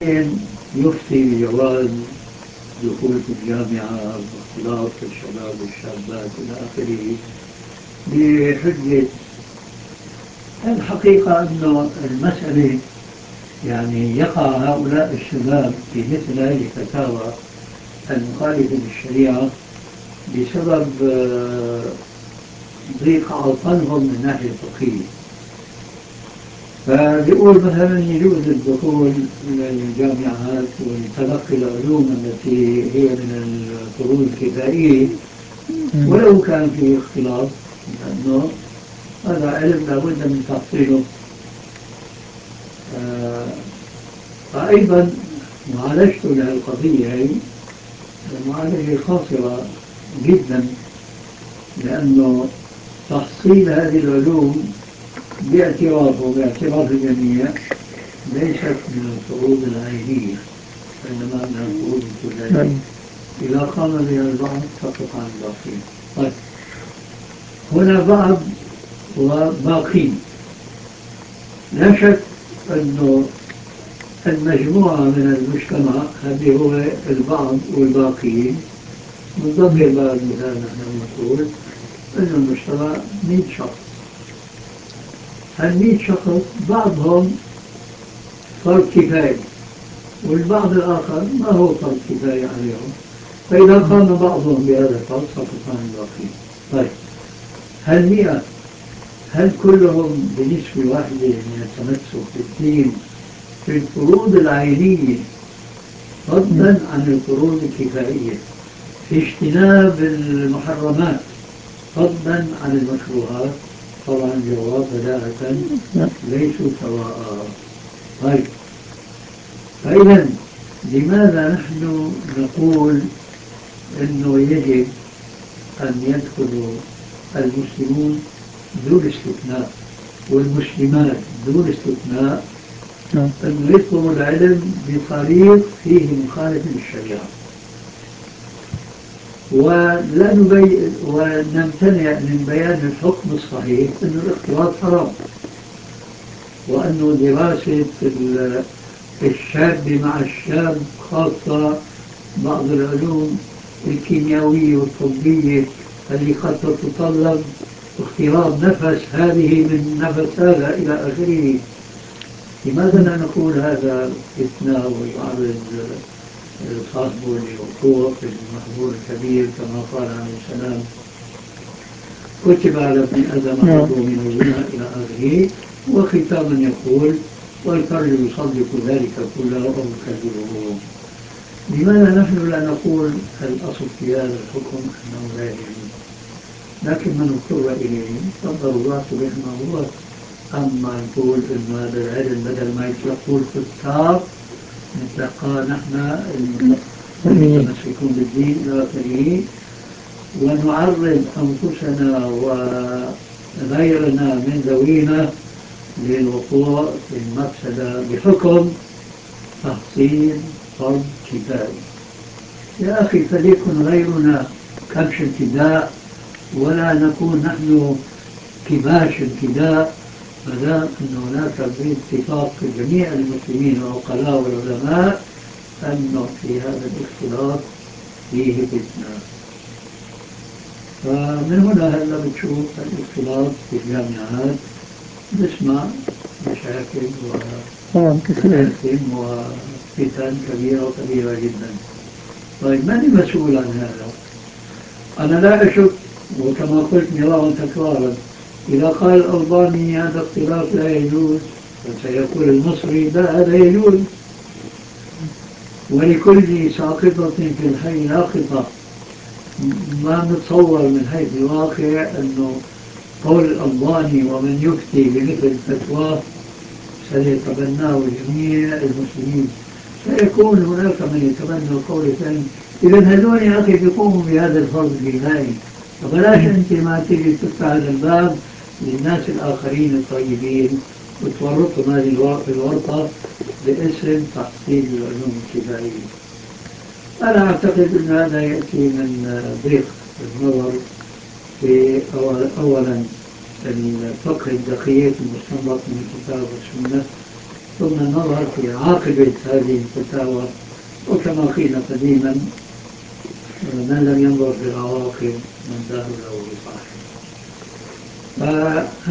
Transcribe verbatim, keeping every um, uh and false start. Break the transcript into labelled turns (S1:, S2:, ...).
S1: يفتي بجواز دخول في الجامعة واختلاط الشباب والشابات إلى آخره بحجة الحقيقة أنه المسألة يعني يقع هؤلاء الشباب في مثل هذه الفتاوى المخالفة للشريعة بسبب ضيق عقلهم من ناحية الفقهية. فبيقول مثلا يجوز الدخول إلى الجامعات وتلقي العلوم التي هي من الفروض الكفائية ولو كان في اختلاط، لأنه هذا علم لابد من تحصيله. فأيضا معالجته لهالقضية هي معالجة خاطرة جدا، لأنه تحصيل هذه العلوم باعتراف وباعتراف الجميع ليست من الفروض العينية، وإنما من الفروض الكلية. إذا قام بها البعض سقط عن الباقين. طيب، هنا بعض وباقين، لا شك أنه المجموعة من المجتمع هذه هو البعض والباقين. نضرب بعض مثال، نحن نقول أن المجتمع مئة شخص، هالمئة شخص بعضهم فرض كفاية والبعض الآخر ما هو فرض كفاية عليهم، فإذا قام بعضهم بهذا الفرض سقط عن الباقين. طيب، هالمئة هل كلهم بنسبة واحدة من التمسك بالدين في الفروض العينية فضلا عن الفروض الكفائية في اجتناب المحرمات فضلا عن المكروهات؟ طبعا الجواب بداهة ليسوا سواء. طيب، فإذا لماذا نحن نقول أنه يجب أن يدخل المسلمون دون استثناء والمسلمات دون استثناء أن يطلبوا العلم بطريق فيه مخالف للشريعة، ولا نبي ونمتنع من بيان الحكم الصحيح أن الاختلاط حرام، وأنه دراسة الشاب مع الشاب خاصة بعض العلوم الكيميائية والطبية التي قد تتطلب اختلاط نفس هذه من نفس هذا إلى آخره. لماذا لا نقول هذا استثناء ويعرض صاحبه لوقوع في المحظور الكبير كما قال عليه السلام كتب على ابن آدم حظه من الزنا إلى آخره، وختاما يقول والفرج يصدق ذلك كله أو يكذبه. لماذا نحن لا نقول الأصل في هذا الحكم أنه لا يجوز، لكن من اضطر إليه فالضرورات تبيح المحظورات. أما نقول إنه هذا العلم بدل ما يتلقوا الفساق نتلقى نحن المتمسكون بالدين إلى آخره، ونعرض أنفسنا وغيرنا من ذوينا للوقوع في المفسدة بحكم تحصيل فرض كفاية. يا أخي، فليكن غيرنا كبش الفداء ولا نكون نحن كباش الفداء، ما دام أن هناك باتفاق جميع المسلمين والعقلاء والعلماء أنه في هذا الاختلاط فيه فتنة. فمن هنا هلا بتشوف الاختلاط في الجامعات نسمع مشاكل ومآثم وفتن كبيرة وكبيرة جدا. طيب، من المسؤول عن هذا؟ أنا لا أشك، وكما قلت مرارا تكرارا، إذا قال الألباني هذا اختلاف لا يجوز فسيقول المصري لا هذا يجوز. ولكل ساقطة في الحي لاقطة. ما نتصور من حيث الواقع أنه قول الألباني ومن يفتي بمثل فتواه سيتبناه جميع المسلمين، سيكون هناك من يتبنى القول الثاني. إذا هذول يا أخي بيقوموا بهذا الفرض الجنائي، فبلاش أنت ما تيجي تفتح هذا الباب للناس الآخرين الطيبين وتورطهم هذه الورطة باسم تحصيل العلوم الكفائية. أنا أعتقد أن هذا يأتي من ضيق النظر في أولا الفقه الدقيق المستنبط من الكتاب والسنة، ثم النظر في عاقبة هذه الفتاوى. وكما قيل قديما من لم ينظر في العواقب من له له صاحب.